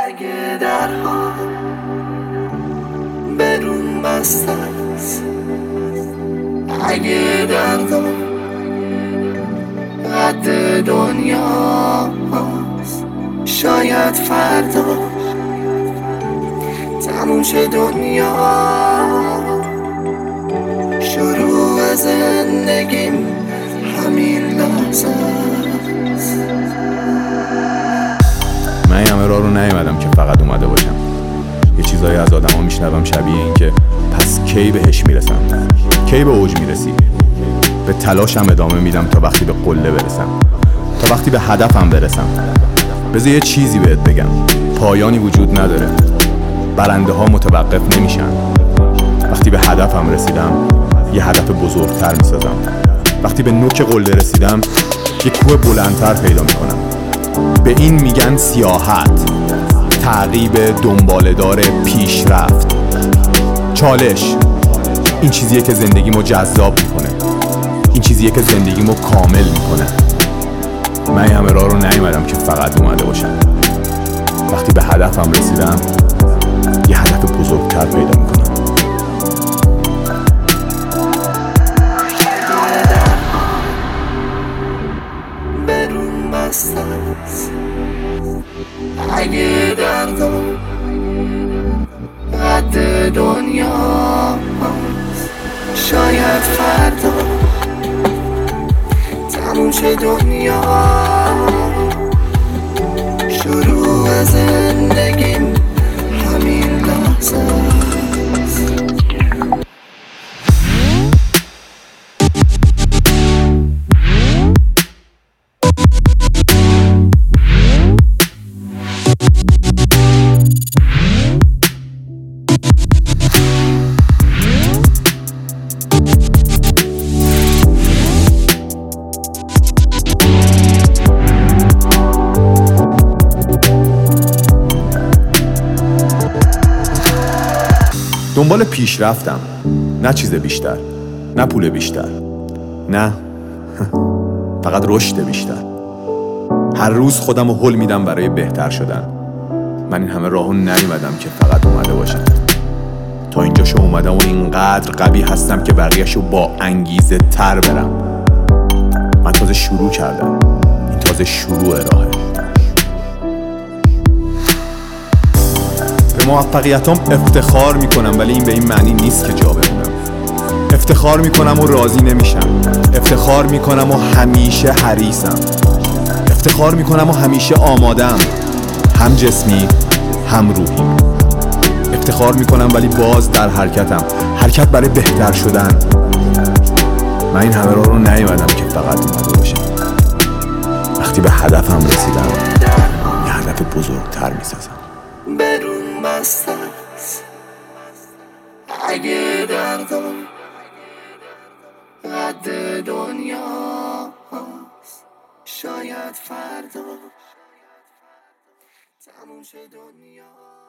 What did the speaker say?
اگه درها برون بسته است، اگه دردم قد دنیا هست، شاید فردا تموم شه دنیا. شروع زندگیم همین لحظه است. من این همه راه رو نیومدم که فقط اومده باشم. یه چیزایی از آدم ها میشنوم شبیه این که پس کی بهش میرسم، کی به اوج میرسی. به تلاشم ادامه میدم تا وقتی به قله برسم، تا وقتی به هدفم برسم. بذار یه چیزی بهت بگم، پایانی وجود نداره، برنده ها متوقف نمیشن. وقتی به هدفم رسیدم یه هدف بزرگتر میسازم. وقتی به نوک قله رسیدم یه کوه بلندتر پیدا میکنم. به این میگن سیاحت، تعقیب دنباله‌دار پیشرفت. چالش این چیزیه که زندگیمو جذاب میکنه، این چیزیه که زندگیمو کامل میکنه. من این همه راه رو نیومدم که فقط اومده باشم. وقتی به هدفم رسیدم یه هدف بزرگتر پیدا میکنم. برون بسته است، اگه دردم قد دنیا هست، شاید فردا تموم شه دنیا. شروع زندگیم همین لحظه است. دنبال پیشرفتم، نه چیز بیشتر، نه پول بیشتر، نه فقط رشد بیشتر. هر روز خودم رو هل میدم برای بهتر شدن. من این همه راهو نیومدم که فقط اومده باشم. تا اینجاشو اومدم و اینقدر قوی هستم که بقیه‌شو با انگیزه تر برم. من تازه شروع کردم، این تازه شروع راهه. به موفقیتام افتخار میکنم، ولی این به این معنی نیست که جا بمونم. افتخار میکنم و راضی نمیشم. افتخار میکنم و همیشه حریصم. افتخار میکنم و همیشه آمادم، هم جسمی هم روحی. افتخار میکنم ولی باز در حرکتم، حرکت برای بهتر شدن. من این همه راه رو نیومدم که فقط اومده باشم. وقتی به هدفم رسیدم یه هدف بزرگتر میسازم. برون بسته است، اگه دردم قد دنیا هست، شاید فردا تموم شه دنیا.